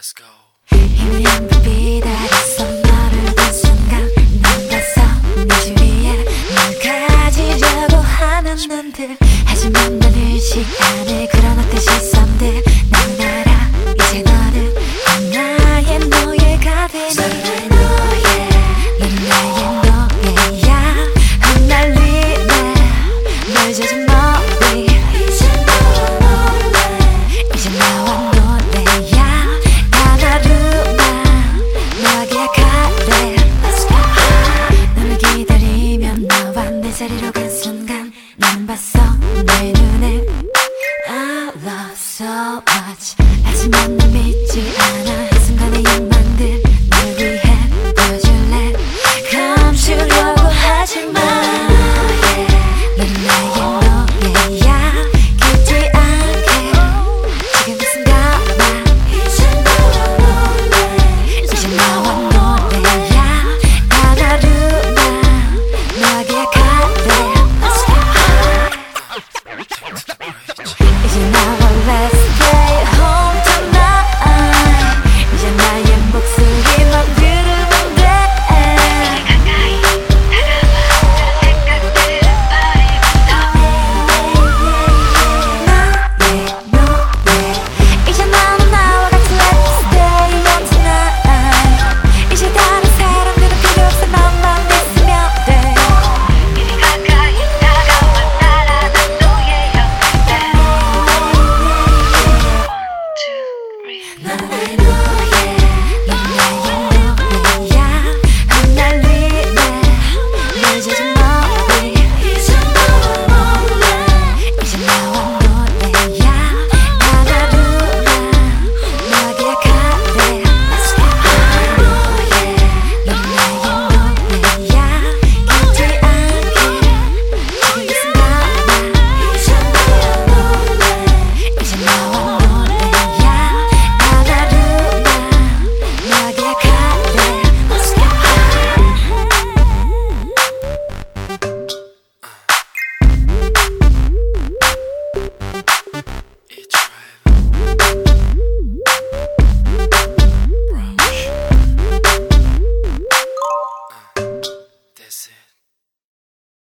Let's go. 희미한 불빛 아래서 너를 본 순간 난 봤어 내 주위에 널 가지려고 하는 눈들. 하지만 난 의식 안에 그런 어떤 시선들. 난 알아 이제 너는 나의 노예가 되니. 넌 나의 노예야. 흩날리네 널 젖은 머리. 이제 나와 노래야. 단 하루만 너에게 갈래. 너를 기다리면 너와 내 자리로 간 순간 난 봤어 내 눈에 I love so much. 하지만 난 믿지 않아.